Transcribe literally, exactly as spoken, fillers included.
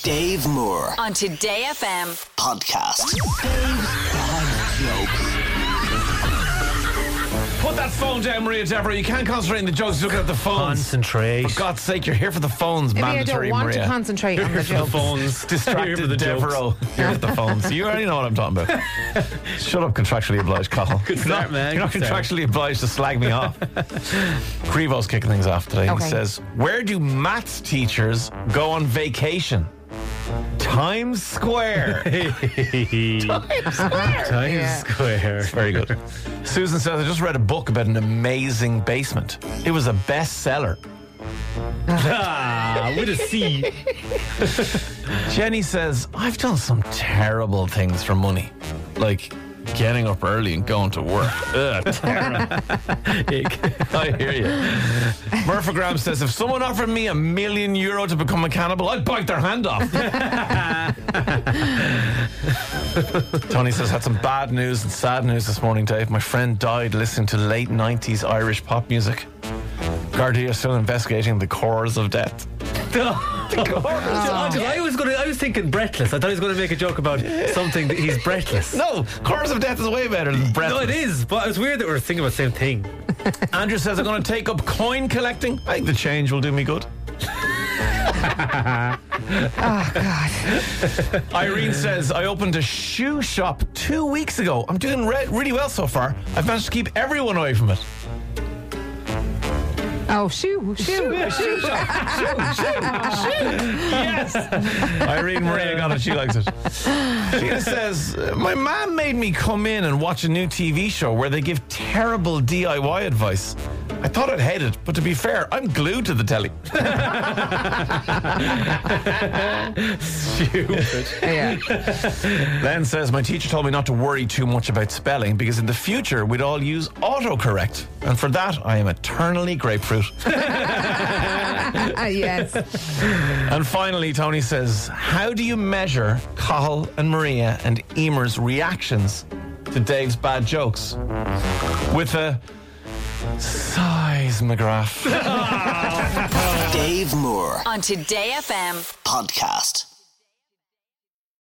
Dave Moore on Today F M podcast. Dave's bad jokes. Put that phone down, Maria Deborah. You can't concentrate on the jokes. You're looking at the phones. Concentrate. For God's sake, you're here for the phones. Maybe mandatory, I don't want Maria. to concentrate on the jokes. Phones. Distracted Here for the Devereaux. Here for the phones. You already know what I'm talking about. Shut up, contractually obliged, Cathal. Good start, you're not, man. You're not Good start. contractually obliged to slag me off. Crevo's kicking things off today. Okay. He says, where do maths teachers go on vacation? Times Square. Times Square. Times Yeah. Square. Very good. Susan says, I just read a book about an amazing basement. It was a bestseller. Ah, with a C. Jenny says, I've done some terrible things for money. Like getting up early and going to work. Ugh, terrible. I hear you. Murphy Graham says, if someone offered me a million euro to become a cannibal, I'd bite their hand off. Tony says, had some bad news and sad news this morning, Dave. My friend died listening to late nineties Irish pop music. Gardaí are still investigating the cause of death. I was going. I was thinking breathless. I thought he was going to make a joke about something that he's breathless. No, cause of death is way better than breath. No, it is. But it's weird that we're thinking about the same thing. Andrew says, I'm going to take up coin collecting. I think the change will do me good. Oh, God. Irene says, I opened a shoe shop two weeks ago. I'm doing re- really well so far. I've managed to keep everyone away from it. Oh, shoo, shoo, shoo. Yes. Irene Maria got it. She likes it. Sheena says, my mom made me come in and watch a new T V show where they give terrible D I Y advice. I thought I'd hate it, but to be fair, I'm glued to the telly. Stupid. Yeah. Len says, my teacher told me not to worry too much about spelling because in the future we'd all use autocorrect. And for that, I am eternally grapefruit. Uh, yes. And finally, Tony says, how do you measure Cathal and Maria and Emer's reactions to Dave's bad jokes? With a seismograph. Dave Moore on Today F M podcast.